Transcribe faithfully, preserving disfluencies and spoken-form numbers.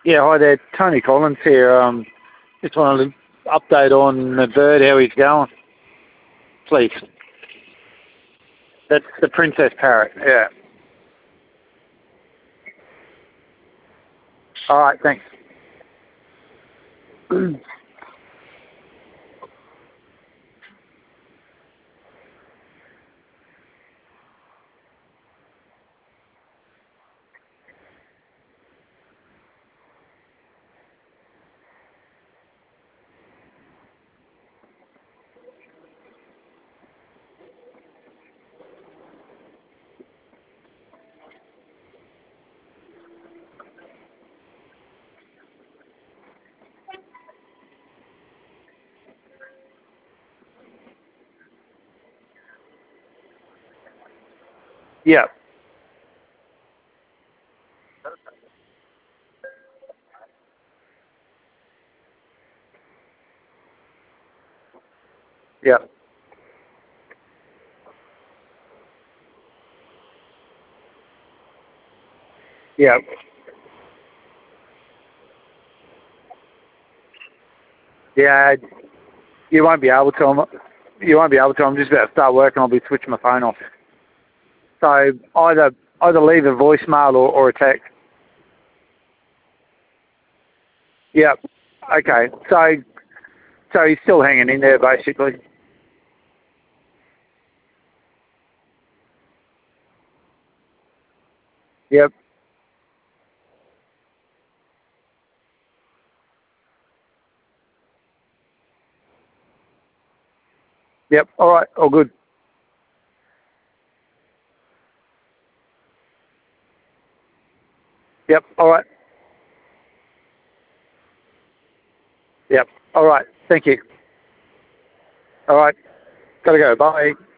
Yeah, hi there. Tony Collins here. Um, just wanted to update on the bird, how he's going, please. That's the princess parrot, yeah. All right, thanks. Yeah, yeah. Yeah. Yeah, you won't be able to. I'm, you won't be able to. I'm just about to start work and I'll be switching my phone off. So either either leave a voicemail or, or a text. Yeah. Okay. So so he's still hanging in there, basically. Yep. Yep. All right. All good. Yep. All right. Yep. All right. Thank you. All right. Gotta go. Bye.